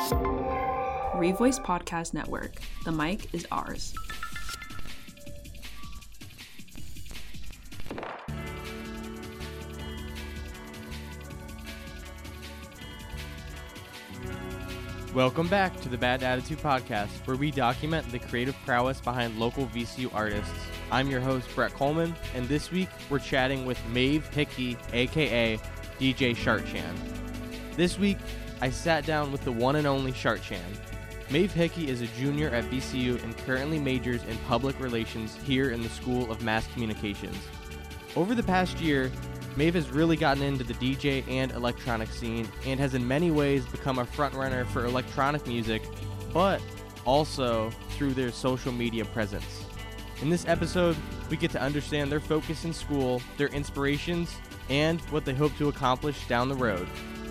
Revoice Podcast Network. The mic is ours. Welcome back to the Bad Attitude Podcast, where we document the creative prowess behind local VCU artists. I'm your host, Brett Coleman, and this week we're chatting with Maeve Hickey, aka DJ Shartchan. This week, I sat down with the one and only Shartchan. Maeve Hickey is a junior at VCU and currently majors in public relations here in the School of Mass Communications. Over the past year, Maeve has really gotten into the DJ and electronic scene and has in many ways become a frontrunner for electronic music, but also through their social media presence. In this episode, we get to understand their focus in school, their inspirations, and what they hope to accomplish down the road.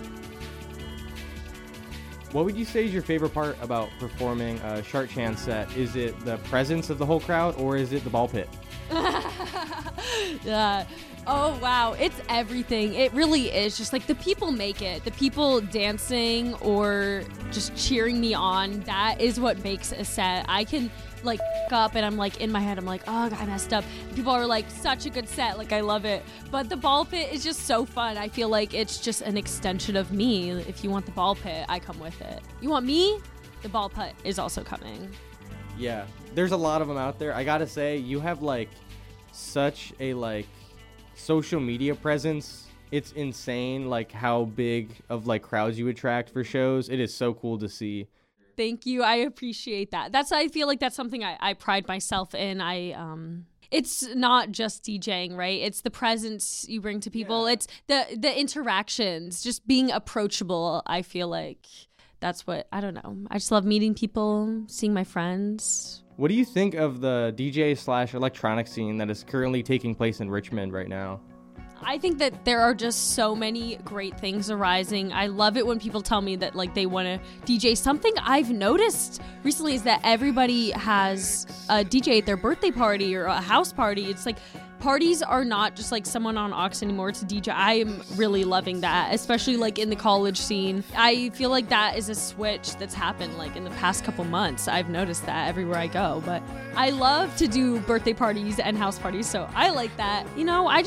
What would you say is your favorite part about performing a Shartchan set? Is it the presence of the whole crowd, or is it the ball pit? Oh, wow. It's everything. It really is. Just like the people make it. The people dancing or just cheering me on. That is what makes a set. I can like up and I'm like in my head, I'm like, oh, I messed up. And people are like, such a good set. Like, I love it. But the ball pit is just so fun. I feel like it's just an extension of me. If you want the ball pit, I come with it. You want me? The ball pit is also coming. Yeah. There's a lot of them out there. I gotta say, you have like such a like social media presence. It's insane like how big of like crowds you attract for shows. It is so cool to see. Thank you. I appreciate that. I feel like that's something I pride myself in. It's not just DJing, right? It's the presence you bring to people. Yeah. It's the interactions, just being approachable. I feel like that's what, I don't know. I just love meeting people, seeing my friends. What do you think of the DJ/electronic scene that is currently taking place in Richmond right now? I think that there are just so many great things arising. I love it when people tell me that like they want to DJ. Something I've noticed recently is that everybody has a DJ at their birthday party or a house party. It's like parties are not just like someone on aux anymore. It's a DJ. I am really loving that, especially like in the college scene. I feel like that is a switch that's happened like in the past couple months. I've noticed that everywhere I go, but I love to do birthday parties and house parties, so I like that. You know, I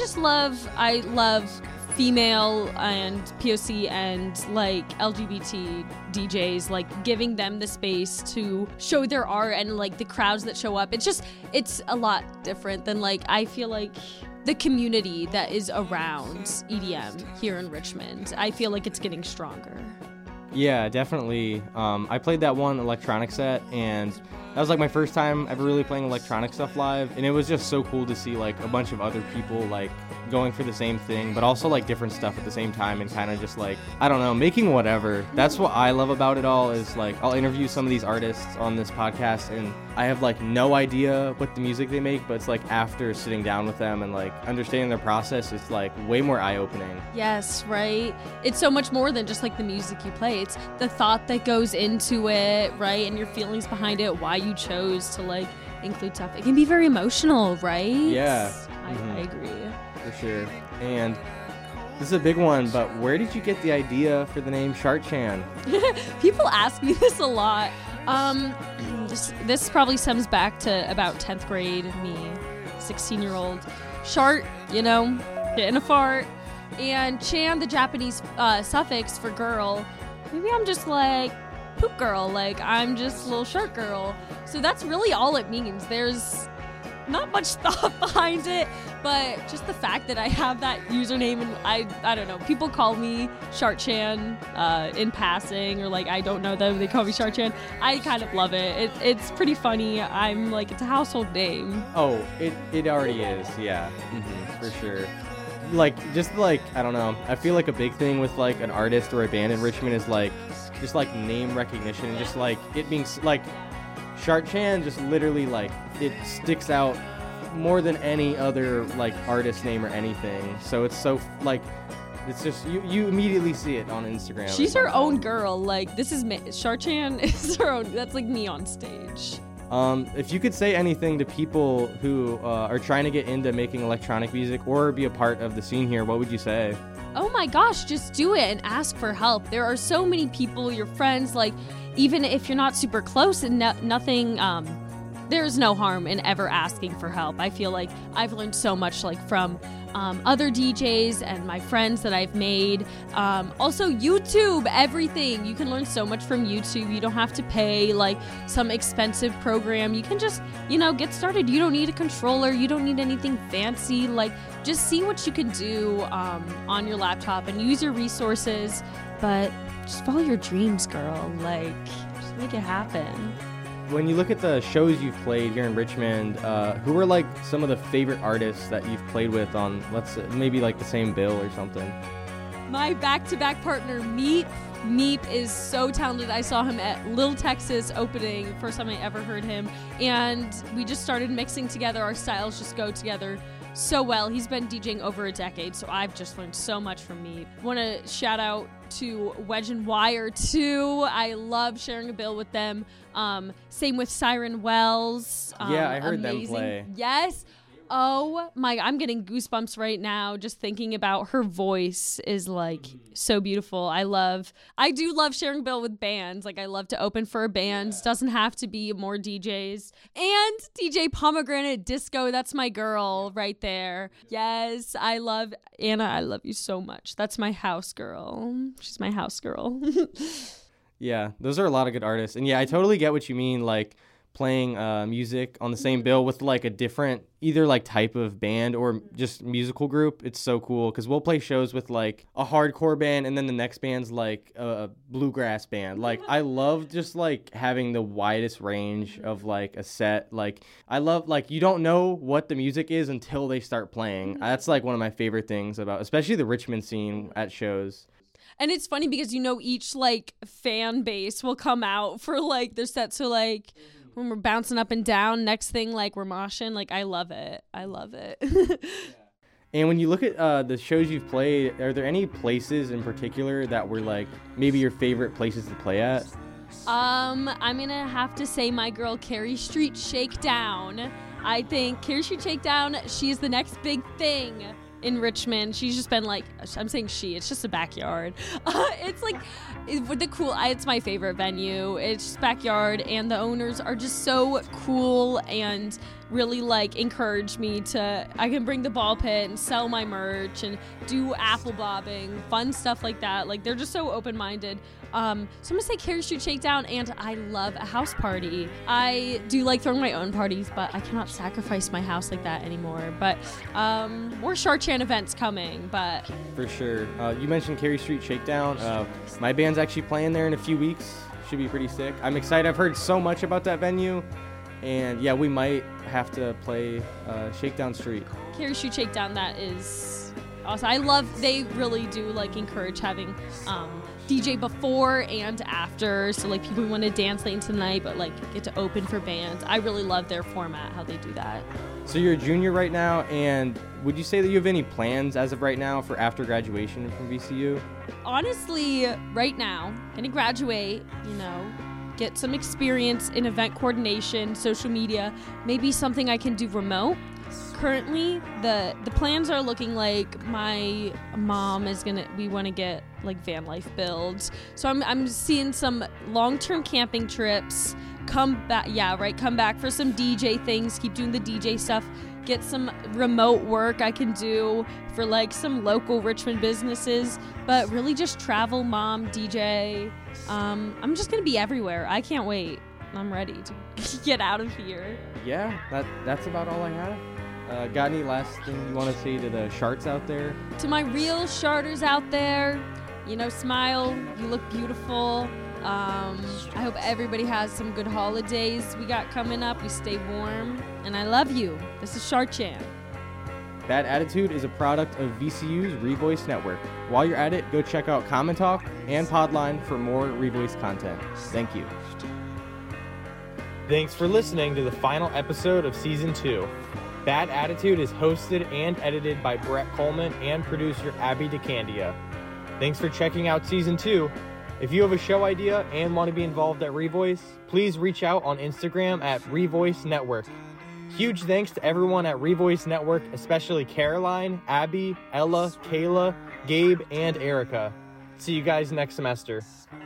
love female and POC and like LGBT DJs, like giving them the space to show their art and like the crowds that show up. It's a lot different than like, I feel like the community that is around EDM here in Richmond. I feel like it's getting stronger. Yeah, definitely. I played that one electronic set, and that was like my first time ever really playing electronic stuff live, and it was just so cool to see like a bunch of other people like going for the same thing, but also like different stuff at the same time, and kind of just like, I don't know, making whatever. That's what I love about it all, is like I'll interview some of these artists on this podcast and I have like no idea what the music they make, but it's like after sitting down with them and like understanding their process, it's like way more eye-opening. Yes, right? It's so much more than just like the music you play. It's the thought that goes into it, right? And your feelings behind it, why you chose to like include stuff. It can be very emotional, right? Yeah. I agree. For sure. And this is a big one, but where did you get the idea for the name Shartchan? People ask me this a lot. This probably stems back to about 10th grade, me, 16-year-old. Shart, you know, getting a fart. And Chan, the Japanese suffix for girl. Maybe I'm just like poop girl, like I'm just a little short girl. So that's really all it means. There's not much thought behind it, but just the fact that I have that username, and I don't know, people call me Shartchan in passing, or like I don't know them, they call me Shartchan. I kind of love it. It's pretty funny. I'm like, it's a household name. Oh, it already is, yeah, for sure. Like, just like, I don't know, I feel like a big thing with like an artist or a band in Richmond is like just like name recognition, and just like it being like Shartchan, just literally like it sticks out more than any other like artist name or anything. So it's so like, it's just you immediately see it on Instagram. She's her own girl. Like, this is Shartchan is her own. That's like me on stage. If you could say anything to people who are trying to get into making electronic music or be a part of the scene here, what would you say? oh my gosh, just do it and ask for help. There are so many people, your friends, like, even if you're not super close and nothing, there's no harm in ever asking for help. I feel like I've learned so much, like, from other DJs and my friends that I've made. Also, YouTube, everything. You can learn so much from YouTube. You don't have to pay, like, some expensive program. You can just, get started. You don't need a controller. You don't need anything fancy. Like, just see what you can do on your laptop and use your resources. But just follow your dreams, girl. Like, just make it happen. When you look at the shows you've played here in Richmond, who are like some of the favorite artists that you've played with on, let's say, maybe like the same bill or something? My back-to-back partner, Meep. Meep is so talented. I saw him at Little Texas opening, first time I ever heard him, and we just started mixing together. Our styles just go together so well. He's been DJing over a decade, so I've just learned so much from Meep. Want to shout out to Wedge and Wire too. I love sharing a bill with them. Same with Siren Wells. Yeah, I heard amazing. them play. Yes. Oh my, I'm getting goosebumps right now just thinking about her voice is like so beautiful. I do love sharing bill with bands. Like, I love to open for bands. Doesn't have to be more DJs. And DJ Pomegranate Disco, that's my girl right there. Yes, I love Anna. I love you so much. That's my house girl. She's my house girl. Yeah, those are a lot of good artists. And yeah, I totally get what you mean, like playing music on the same bill with like a different either like type of band or just musical group. It's so cool because we'll play shows with like a hardcore band and then the next band's like a bluegrass band. Like, I love just like having the widest range of like a set. Like, I love, like, you don't know what the music is until they start playing. That's like one of my favorite things about especially the Richmond scene at shows. And it's funny because each like fan base will come out for like their sets. So like when we're bouncing up and down, next thing like we're moshing. Like, I love it. And when you look at the shows you've played, are there any places in particular that were like maybe your favorite places to play at? I'm gonna have to say my girl Carey Street Shakedown. I think Carey Street Shakedown, she's the next big thing in Richmond. She's just been like, I'm saying it's just a backyard. It's like, it's my favorite venue. It's just backyard, and the owners are just so cool and really like encourage me to, I can bring the ball pit and sell my merch and do apple bobbing, fun stuff like that. Like, they're just so open-minded. So I'm gonna say Carey Street Shakedown, and I love a house party. I do like throwing my own parties, but I cannot sacrifice my house like that anymore. But more Sharchan events coming, but for sure. You mentioned Carey Street Shakedown. My band's actually playing there in a few weeks. Should be pretty sick. I'm excited. I've heard so much about that venue, and yeah, we might have to play Shakedown Street. Carey Street Shakedown, that is awesome. They really do like encourage having DJ before and after, so like people who want to dance late into the night but like get to open for bands. I really love their format, how they do that. So you're a junior right now, and would you say that you have any plans as of right now for after graduation from VCU? Honestly, right now, gonna graduate, get some experience in event coordination, social media, maybe something I can do remote. Currently, the plans are looking like my mom we want to get like van life builds. So I'm seeing some long-term camping trips, come back for some DJ things, keep doing the DJ stuff, get some remote work I can do for like some local Richmond businesses, but really just travel, mom, DJ. I'm just going to be everywhere. I can't wait. I'm ready to get out of here. Yeah, that's about all I have. Got any last thing you want to say to the Sharts out there? To my real Sharters out there, smile, you look beautiful. I hope everybody has some good holidays we got coming up. You stay warm, and I love you. This is Sharchan. Bad Attitude is a product of VCU's Revoice Network. While you're at it, go check out Common Talk and Podline for more Revoice content. Thank you. Thanks for listening to the final episode of Season 2. Bad Attitude is hosted and edited by Brett Coleman and producer Abby DeCandia. Thanks for checking out Season 2. If you have a show idea and want to be involved at Revoice, please reach out on Instagram at Revoice Network. Huge thanks to everyone at Revoice Network, especially Caroline, Abby, Ella, Kayla, Gabe, and Erica. See you guys next semester.